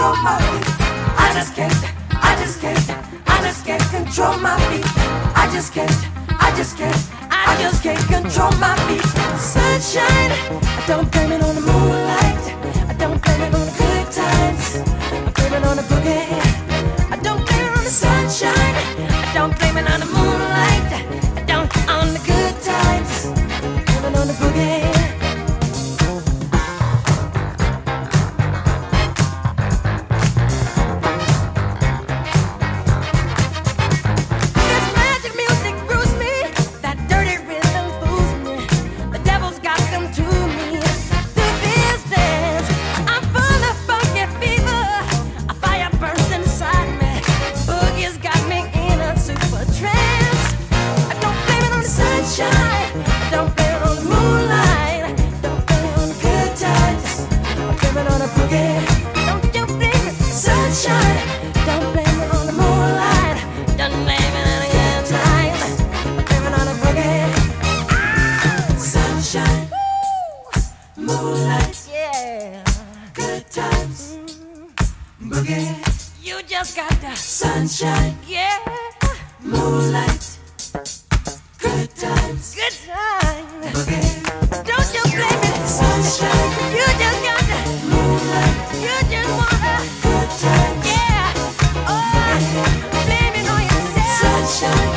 control my feet. I just can't, I just can't, I just can't control my feet. I just can't, I just can't, I just can't control my feet. Sunshine, I don't blame it on the moonlight. I don't blame it on the good times. I blame it on the boogie. I don't blame it on the sunshine. I don't blame it on the moonlight. I don't on the good times. I blame it on the boogie. Moonlight, yeah, good times, boogie. You just got the sunshine, yeah. Moonlight, good times, boogie. Don't you blame it, sunshine. You just got the moonlight. You just want the good times, yeah. Oh, blame it on yourself, sunshine.